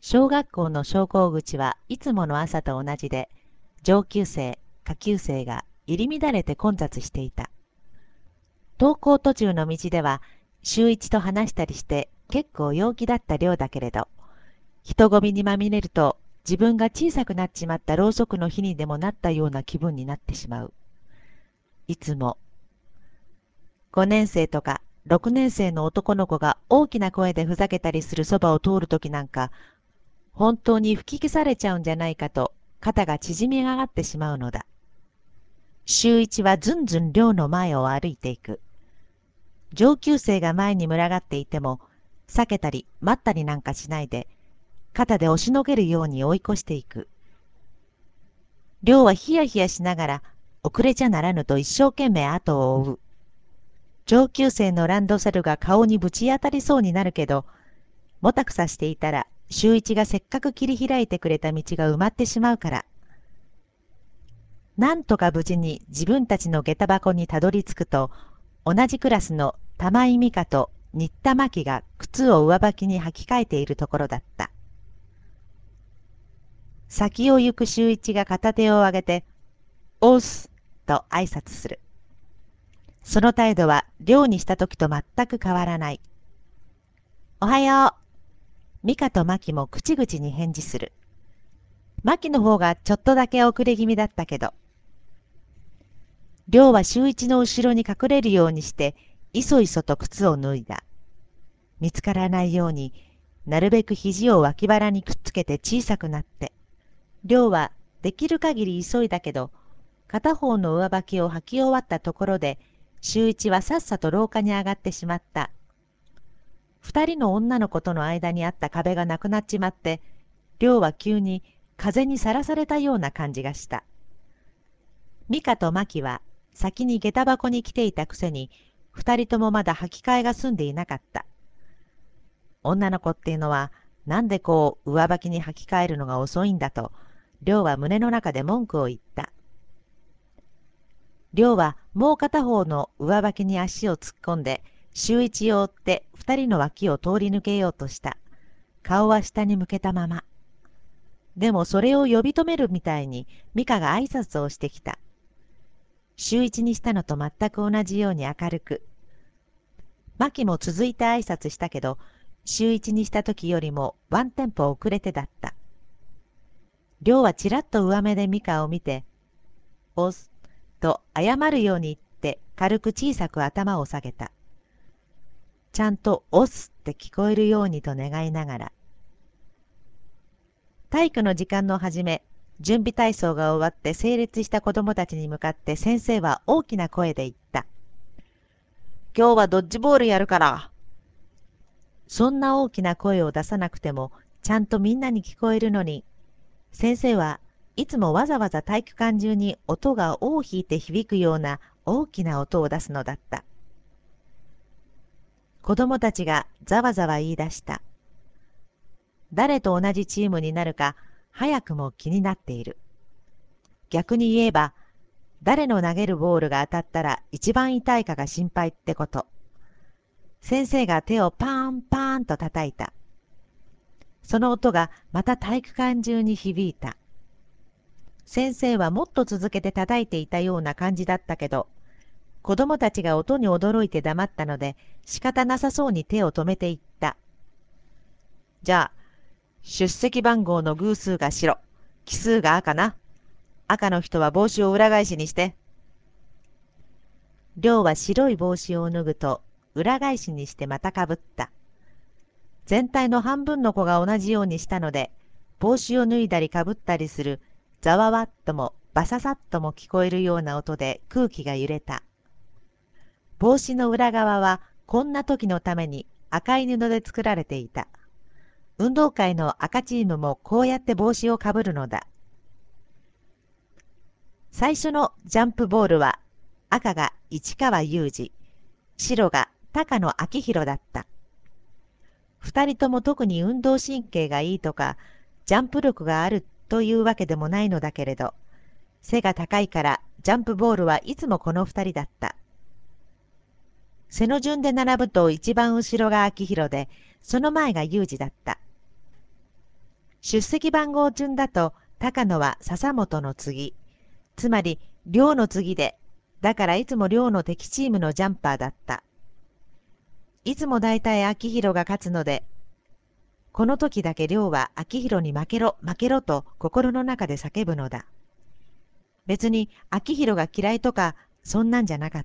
小学校の昇降口はいつもの朝と同じで、上級生、下級生が入り乱れて混雑していた。登校途中の道では、周一と話したりして結構陽気だった寮だけれど、人混みにまみれると自分が小さくなっちまったろうそくの火にでもなったような気分になってしまう。いつも5年生とか6年生の男の子が大きな声でふざけたりするそばを通るときなんか、本当に吹き消されちゃうんじゃないかと肩が縮み上がってしまうのだ。周一はずんずん寮の前を歩いていく。上級生が前に群がっていても、避けたり待ったりなんかしないで、肩で押しのけるように追い越していく。寮はヒヤヒヤしながら、遅れちゃならぬと一生懸命後を追う。上級生のランドセルが顔にぶち当たりそうになるけど、もたくさしていたら、周一がせっかく切り開いてくれた道が埋まってしまうから。なんとか無事に自分たちの下駄箱にたどり着くと、同じクラスの玉井美香と新田真希が靴を上履きに履き替えているところだった。先を行く周一が片手を上げて、おっすと挨拶する。その態度は寮にした時と全く変わらない。おはよう。美香と真希も口々に返事する。真希の方がちょっとだけ遅れ気味だったけど、寮は周一の後ろに隠れるようにして、いそいそと靴を脱いだ。見つからないようになるべく肘を脇腹にくっつけて小さくなって、寮はできる限り急いだけど、片方の上履きを履き終わったところで、周一はさっさと廊下に上がってしまった。二人の女の子との間にあった壁がなくなっちまって、寮は急に風にさらされたような感じがした。美香と真希は先に下駄箱に来ていたくせに、二人ともまだ履き替えが済んでいなかった。女の子っていうのは、なんでこう上履きに履き替えるのが遅いんだと、亮は胸の中で文句を言った。亮はもう片方の上履きに足を突っ込んで、周一を追って二人の脇を通り抜けようとした。顔は下に向けたまま。でもそれを呼び止めるみたいに、美香が挨拶をしてきた。周一にしたのと全く同じように明るく。マキも続いて挨拶したけど、周一にした時よりもワンテンポ遅れてだった。亮はちらっと上目でミカを見て、おす、と謝るように言って軽く小さく頭を下げた。ちゃんとおすって聞こえるようにと願いながら。体育の時間の始め、準備体操が終わって整列した子供たちに向かって先生は大きな声で言った。今日はドッジボールやるから。そんな大きな声を出さなくてもちゃんとみんなに聞こえるのに、先生はいつもわざわざ体育館中に音が尾を引いて響くような大きな音を出すのだった。子供たちがざわざわ言い出した。誰と同じチームになるか早くも気になっている。逆に言えば、誰の投げるボールが当たったら一番痛いかが心配ってこと。先生が手をパーンパーンと叩いた。その音がまた体育館中に響いた。先生はもっと続けて叩いていたような感じだったけど、子供たちが音に驚いて黙ったので、仕方なさそうに手を止めていった。じゃあ、出席番号の偶数が白、奇数が赤な。赤の人は帽子を裏返しにして。亮は白い帽子を脱ぐと、裏返しにしてまたかぶった。全体の半分の子が同じようにしたので、帽子を脱いだりかぶったりするざわわっともバササッとも聞こえるような音で空気が揺れた。帽子の裏側はこんな時のために赤い布で作られていた。運動会の赤チームもこうやって帽子をかぶるのだ。最初のジャンプボールは赤が市川裕二、白が高野昭弘だった。二人とも特に運動神経がいいとか、ジャンプ力があるというわけでもないのだけれど、背が高いからジャンプボールはいつもこの二人だった。背の順で並ぶと一番後ろが昭弘で、その前が裕二だった。 出席番号順だと高野は笹本の次、つまり亮の次で、だからいつも亮の敵チームのジャンパーだった。いつもだいたい秋広が勝つので、この時だけ亮は秋広に負けろ負けろと心の中で叫ぶのだ。別に秋広が嫌いとかそんなんじゃなかった。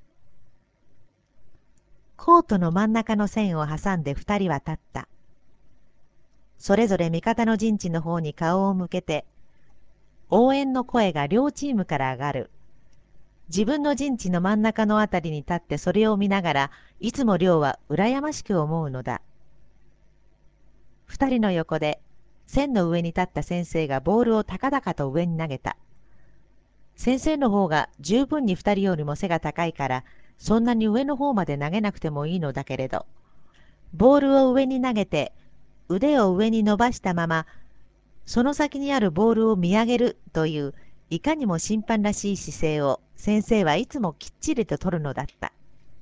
コートの真ん中の線を挟んで二人は立った。それぞれ味方の陣地の方に顔を向けて、応援の声が両チームから上がる。自分の陣地の真ん中のあたりに立ってそれを見ながら、いつも亮は羨ましく思うのだ。二人の横で、線の上に立った先生がボールを高々と上に投げた。先生の方が十分に二人よりも背が高いから、そんなに上の方まで投げなくてもいいのだけれど、ボールを上に投げて、腕を上に伸ばしたまま、その先にあるボールを見上げるという、いかにも審判らしい姿勢を先生はいつもきっちりと取るのだった。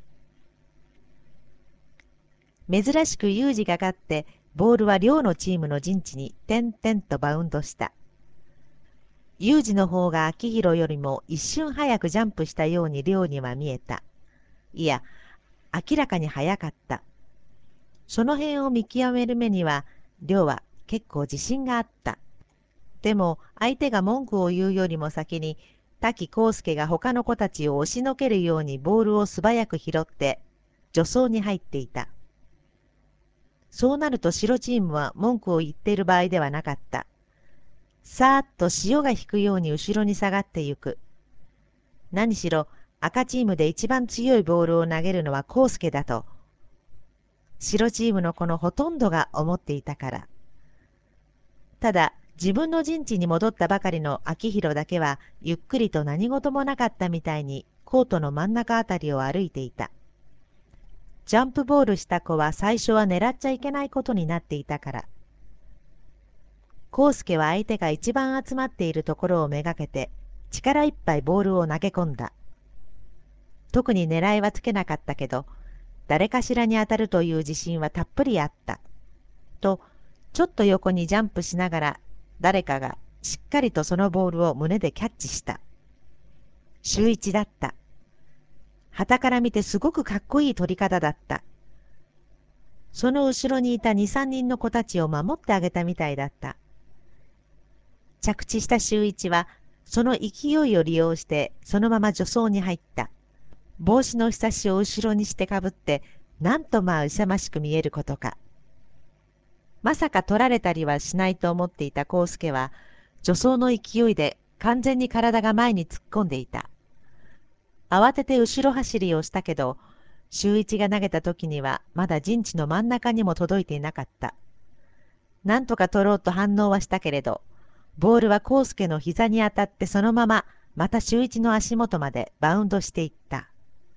珍しく有事が勝って、ボールは両のチームの陣地に点々とバウンドした。有事の方が秋広よりも一瞬早くジャンプしたように両には見えた。いや、明らかに早かった。その辺を見極める目には、両は結構自信があった。でも相手が文句を言うよりも先に、滝康介が他の子たちを押しのけるようにボールを素早く拾って助走に入っていた。そうなると白チームは文句を言っている場合ではなかった。さーっと潮が引くように後ろに下がってゆく。何しろ赤チームで一番強いボールを投げるのは康介だと、白チームの子のほとんどが思っていたから。ただ自分の陣地に戻ったばかりの秋広だけはゆっくりと何事もなかったみたいにコートの真ん中あたりを歩いていた。ジャンプボールした子は最初は狙っちゃいけないことになっていたから。康介は相手が一番集まっているところをめがけて力いっぱいボールを投げ込んだ。特に狙いはつけなかったけど、誰かしらに当たるという自信はたっぷりあった。と、ちょっと横にジャンプしながら、誰かがしっかりとそのボールを胸でキャッチした。秀一だった。傍から見てすごくかっこいい取り方だった。その後ろにいた2、3人の子たちを守ってあげたみたいだった。着地した秀一は、その勢いを利用してそのまま助走に入った。帽子のひさしを後ろにしてかぶって、なんとまあ勇ましく見えることか。まさか取られたりはしないと思っていた康介は、助走の勢いで完全に体が前に突っ込んでいた。慌てて後ろ走りをしたけど、秀一が投げた時にはまだ陣地の真ん中にも届いていなかった。なんとか取ろうと反応はしたけれど、ボールは康介の膝に当たってそのまままた秀一の足元までバウンドしていった。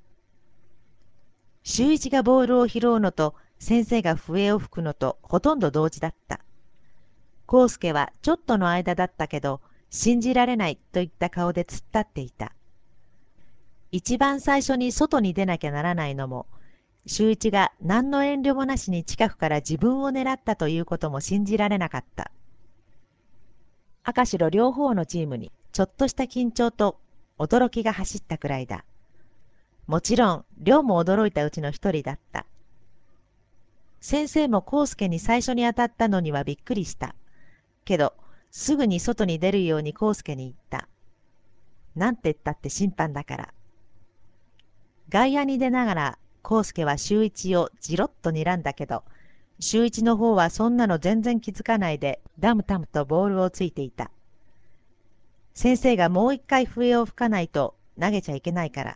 秀一がボールを拾うのと先生が笛を吹くのとほとんど同時だった。康介はちょっとの間だったけど、信じられないといった顔で突っ立っていた。一番最初に外に出なきゃならないのも、秀一が何の遠慮もなしに近くから自分を狙ったということも信じられなかった。赤白両方のチームにちょっとした緊張と驚きが走ったくらいだ。もちろん、亮も驚いたうちの一人だった。先生も康介に最初に当たったのにはびっくりした。けど、すぐに外に出るように康介に言った。なんて言ったって審判だから。外野に出ながら、康介は秀一をじろっと睨んだけど、秀一の方はそんなの全然気づかないで、ダムタムとボールをついていた。先生がもう一回笛を吹かないと投げちゃいけないから。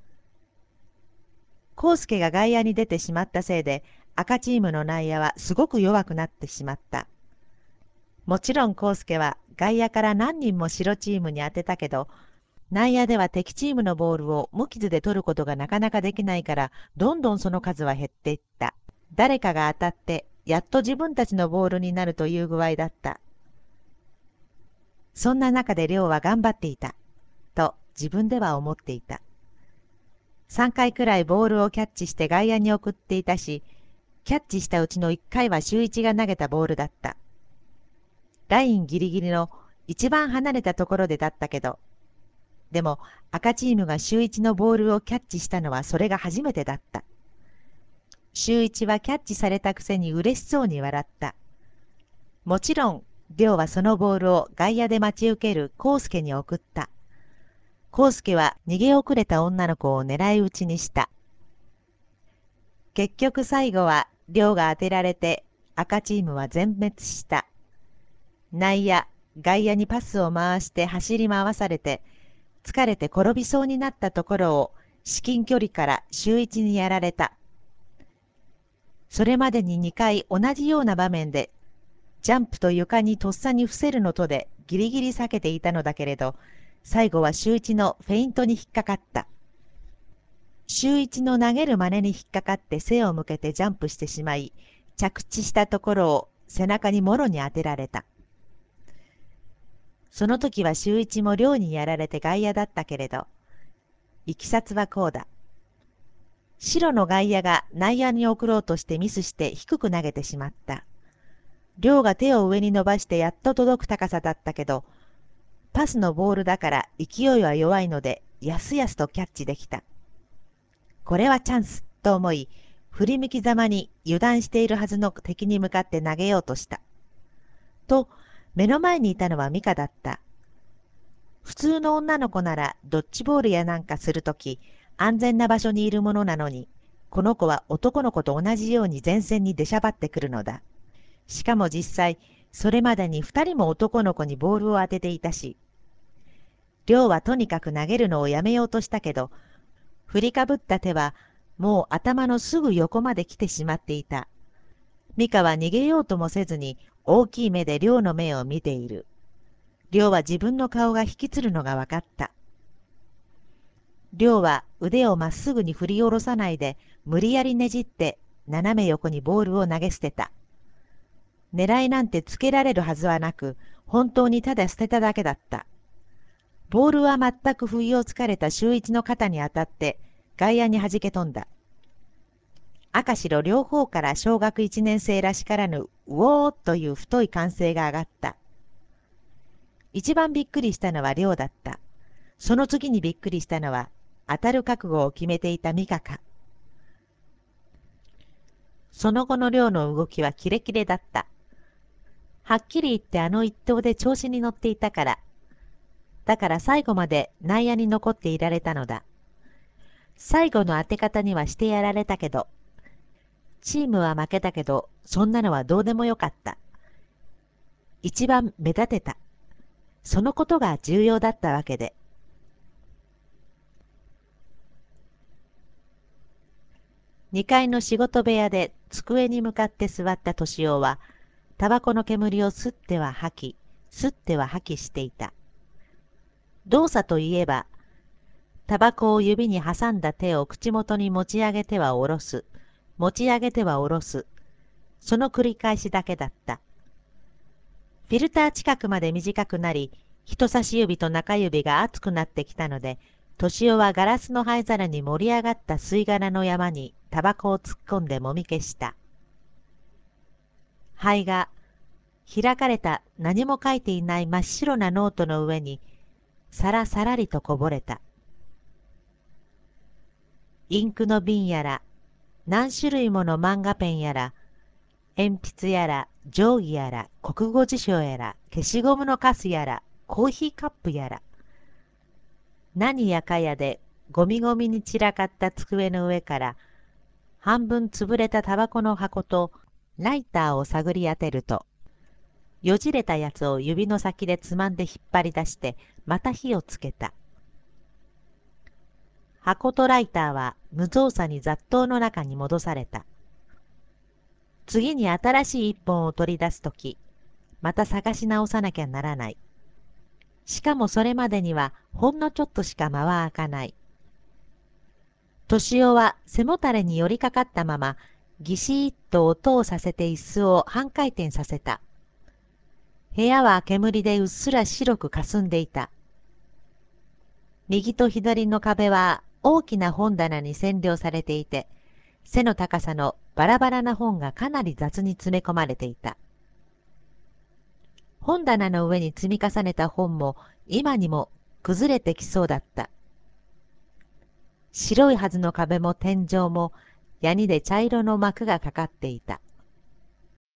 康介が外野に出てしまったせいで、赤チームの内野はすごく弱くなってしまった。もちろん康介は外野から何人も白チームに当てたけど、内野では敵チームのボールを無傷で取ることがなかなかできないから、どんどんその数は減っていった。誰かが当たって、やっと自分たちのボールになるという具合だった。そんな中で亮は頑張っていた、と自分では思っていた。3回くらいボールをキャッチして外野に送っていたし、キャッチしたうちの1回は秀一が投げたボールだった。 ラインギリギリの一番離れたところでだったけど、でも赤チームが周一のボールをキャッチしたのはそれが初めてだった。周一はキャッチされたくせに嬉しそうに笑った。もちろん、亮はそのボールを外野で待ち受ける康介に送った。康介は逃げ遅れた女の子を狙い撃ちにした。結局最後は亮が当てられて赤チームは全滅した。内野、外野にパスを回して走り回されて、疲れて転びそうになったところを至近距離から周一にやられた。それまでに2回同じような場面で、ジャンプと床にとっさに伏せるのとでギリギリ避けていたのだけれど、最後は周一のフェイントに引っかかった。周一の投げる真似に引っかかって背を向けてジャンプしてしまい、着地したところを背中にもろに当てられた。その時は周一も亮にやられて外野だったけれど、いきさつはこうだ。白の外野が内野に送ろうとしてミスして低く投げてしまった。亮が手を上に伸ばしてやっと届く高さだったけど、パスのボールだから勢いは弱いので、やすやすとキャッチできた。これはチャンスと思い、振り向きざまに油断しているはずの敵に向かって投げようとした。と、目の前にいたのはミカだった。普通の女の子ならドッジボールやなんかするとき、安全な場所にいるものなのに、この子は男の子と同じように前線に出しゃばってくるのだ。しかも実際、それまでに2人も男の子にボールを当てていたし、亮はとにかく投げるのをやめようとしたけど、振りかぶった手はもう頭のすぐ横まで来てしまっていた。ミカは逃げようともせずに大きい目で亮の目を見ている。亮は自分の顔が引きつるのが分かった。亮は腕をまっすぐに振り下ろさないで無理やりねじって斜め横にボールを投げ捨てた。狙いなんてつけられるはずはなく、本当にただ捨てただけだった。ボールは全く不意をつかれた周一の肩に当たって外野に弾け飛んだ。赤白両方から小学1年生らしからぬうおーという太い歓声が上がった。一番びっくりしたのは亮だった。その次にびっくりしたのは当たる覚悟を決めていた美香か。その後の亮の動きはキレキレだった。はっきり言ってあの一投で調子に乗っていたから。だから最後まで内野に残っていられたのだ。最後の当て方にはしてやられたけど、チームは負けたけど、そんなのはどうでもよかった。一番目立てた。そのことが重要だったわけで。2階の仕事部屋で机に向かって座った敏夫は、タバコの煙を吸っては吐き、吸っては吐きしていた。動作といえば、タバコを指に挟んだ手を口元に持ち上げては下ろす、持ち上げては下ろす、その繰り返しだけだった。フィルター近くまで短くなり、人差し指と中指が熱くなってきたので、敏夫はガラスの灰皿に盛り上がった吸い殻の山にタバコを突っ込んでもみ消した。灰が開かれた何も書いていない真っ白なノートの上にさらさらりとこぼれた。インクの瓶やら、何種類もの漫画ペンやら、鉛筆やら、定規やら、国語辞書やら、消しゴムのカスやら、コーヒーカップやら、何やかやでゴミゴミに散らかった机の上から、半分潰れたタバコの箱とライターを探り当てると、よじれたやつを指の先でつまんで引っ張り出して、また火をつけた。箱とライターは無造作に雑踏の中に戻された。次に新しい一本を取り出すとき、また探し直さなきゃならない。しかもそれまでにはほんのちょっとしか間は開かない。敏夫は背もたれに寄りかかったまま、ギシーッと音をさせて椅子を半回転させた。部屋は煙でうっすら白く霞んでいた。右と左の壁は大きな本棚に占領されていて、背の高さのバラバラな本がかなり雑に詰め込まれていた。 本棚の上に積み重ねた本も今にも崩れてきそうだった。白いはずの壁も天井も、ヤニで茶色の幕がかかっていた。